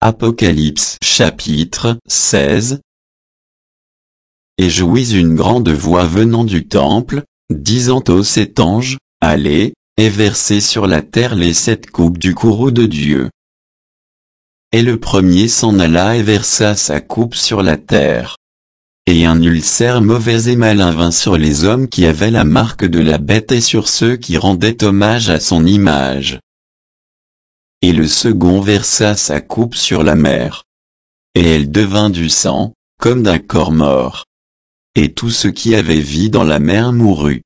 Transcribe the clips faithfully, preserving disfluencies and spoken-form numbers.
Apocalypse chapitre seize. Et j'ouïs une grande voix venant du temple, disant aux sept anges, allez, et versez sur la terre les sept coupes du courroux de Dieu. Et le premier s'en alla et versa sa coupe sur la terre. Et un ulcère mauvais et malin vint sur les hommes qui avaient la marque de la bête et sur ceux qui rendaient hommage à son image. Et le second versa sa coupe sur la mer. Et elle devint du sang, comme d'un corps mort. Et tout ce qui avait vie dans la mer mourut.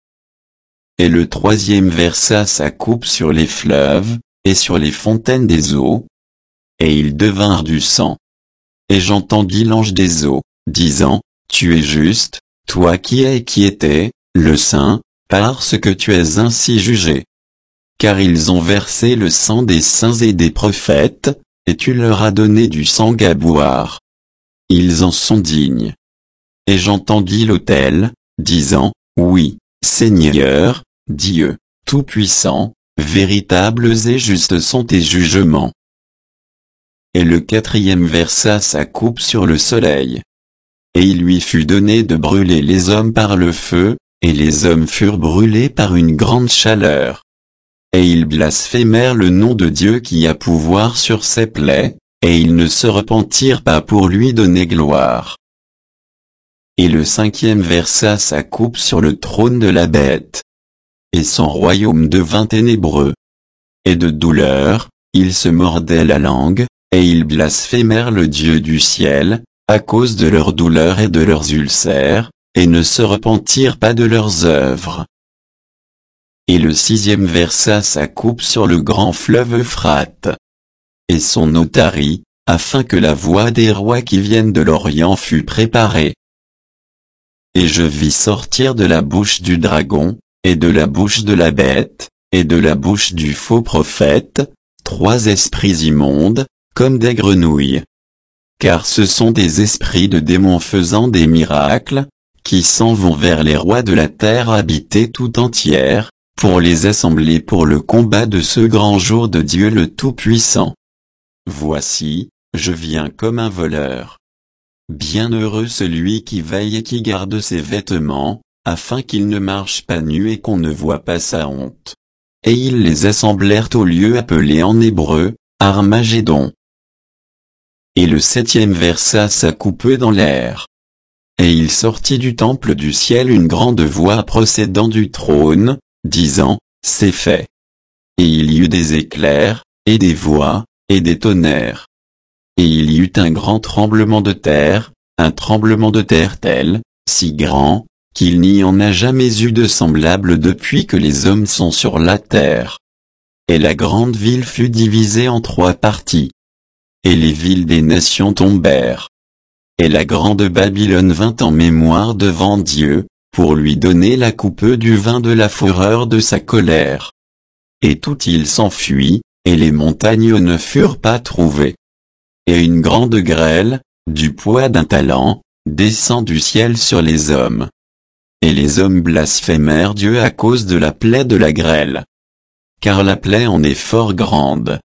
Et le troisième versa sa coupe sur les fleuves, et sur les fontaines des eaux. Et ils devinrent du sang. Et j'entendis l'ange des eaux, disant, tu es juste, toi qui es et qui étais, le saint, parce que tu es ainsi jugé. Car ils ont versé le sang des saints et des prophètes, et tu leur as donné du sang à boire. Ils en sont dignes. Et j'entendis l'autel, disant, oui, Seigneur, Dieu, Tout-Puissant, véritables et justes sont tes jugements. Et le quatrième versa sa coupe sur le soleil. Et il lui fut donné de brûler les hommes par le feu, et les hommes furent brûlés par une grande chaleur. Et ils blasphémèrent le nom de Dieu qui a pouvoir sur ses plaies, et ils ne se repentirent pas pour lui donner gloire. Et le cinquième versa sa coupe sur le trône de la bête. Et son royaume devint ténébreux. Et de douleur, ils se mordaient la langue, et ils blasphémèrent le Dieu du ciel, à cause de leur douleur et de leurs ulcères, et ne se repentirent pas de leurs œuvres. Et le sixième versa sa coupe sur le grand fleuve Euphrate. Et son eau tarit, afin que la voix des rois qui viennent de l'Orient fût préparée. Et je vis sortir de la bouche du dragon, et de la bouche de la bête, et de la bouche du faux prophète, trois esprits immondes, comme des grenouilles. Car ce sont des esprits de démons faisant des miracles, qui s'en vont vers les rois de la terre habitée tout entière, pour les assembler pour le combat de ce grand jour de Dieu le Tout-Puissant. Voici, je viens comme un voleur. Bienheureux celui qui veille et qui garde ses vêtements, afin qu'il ne marche pas nu et qu'on ne voit pas sa honte. Et ils les assemblèrent au lieu appelé en hébreu, Armagédon. Et le septième versa sa coupe dans l'air. Et il sortit du temple du ciel une grande voix procédant du trône, disant, c'est fait. Et il y eut des éclairs, et des voix, et des tonnerres. Et il y eut un grand tremblement de terre, un tremblement de terre tel, si grand, qu'il n'y en a jamais eu de semblable depuis que les hommes sont sur la terre. Et la grande ville fut divisée en trois parties. Et les villes des nations tombèrent. Et la grande Babylone vint en mémoire devant Dieu, pour lui donner la coupe du vin de la fureur de sa colère. Et tout il s'enfuit, et les montagnes ne furent pas trouvées. Et une grande grêle, du poids d'un talent, descend du ciel sur les hommes. Et les hommes blasphémèrent Dieu à cause de la plaie de la grêle. Car la plaie en est fort grande.